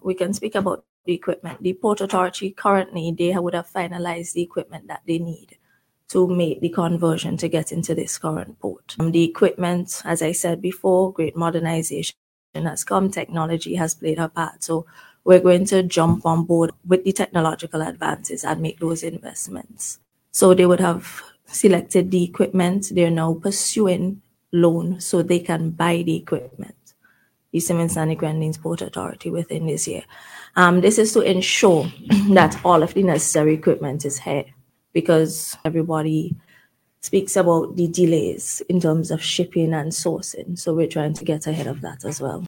we can speak about the equipment. The Port Authority currently, they would have finalized the equipment that they need to make the conversion to get into this current port. The equipment, as I said before, great modernization has come, technology has played a part. So we're going to jump on board with the technological advances and make those investments. So they would have selected the equipment. They're now pursuing loan so they can buy the equipment. The Simmons Stanley Grenadines Port Authority within this year. This is to ensure that all of the necessary equipment is here, because everybody speaks about the delays in terms of shipping and sourcing. So we're trying to get ahead of that as well.